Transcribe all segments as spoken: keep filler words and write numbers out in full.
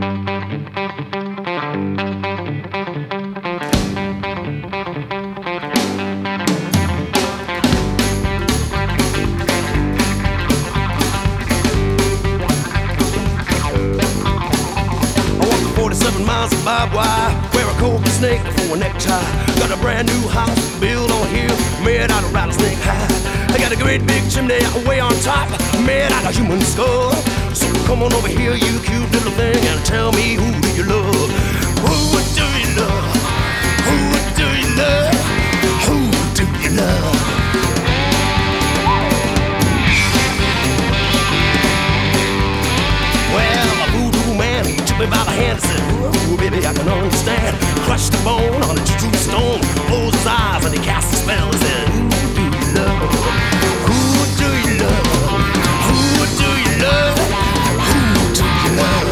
forty-seven miles of barbed wire, wear a cobra snake for a necktie. Got a brand new house built on a hill, made out of rattlesnake hide. I got a great big chimney way on top, made out of human skull. So come on over here, you cute little thing, and tell me, who do you love? Who do you love? Who do you love? Who do you love? Well, a voodoo man, he took me by the hand and said, ooh, baby, I can understand. Crushed the bone on a juju stone, closed his eyes and he cast a spell and said, who do you love? Who do you love? Who do you love? Who do you love?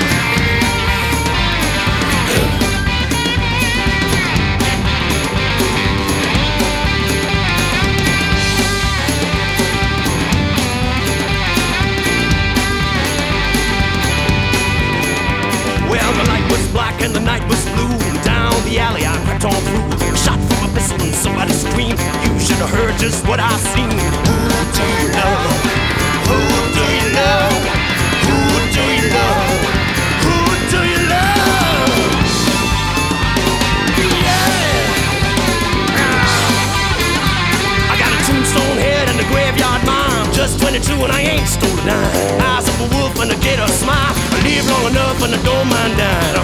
Well, the night was black and the night was blue, and down the alley I crept on through. Shot from a pistol and somebody screamed. You should have heard just what I seen. Who do you love? Who do you love? Who do you love? Who do you love? Yeah! I got a tombstone head and a graveyard mom. Just twenty-two and I ain't stole a dime. Eyes of a wolf and a gator smile. I live long enough and I don't mind dying.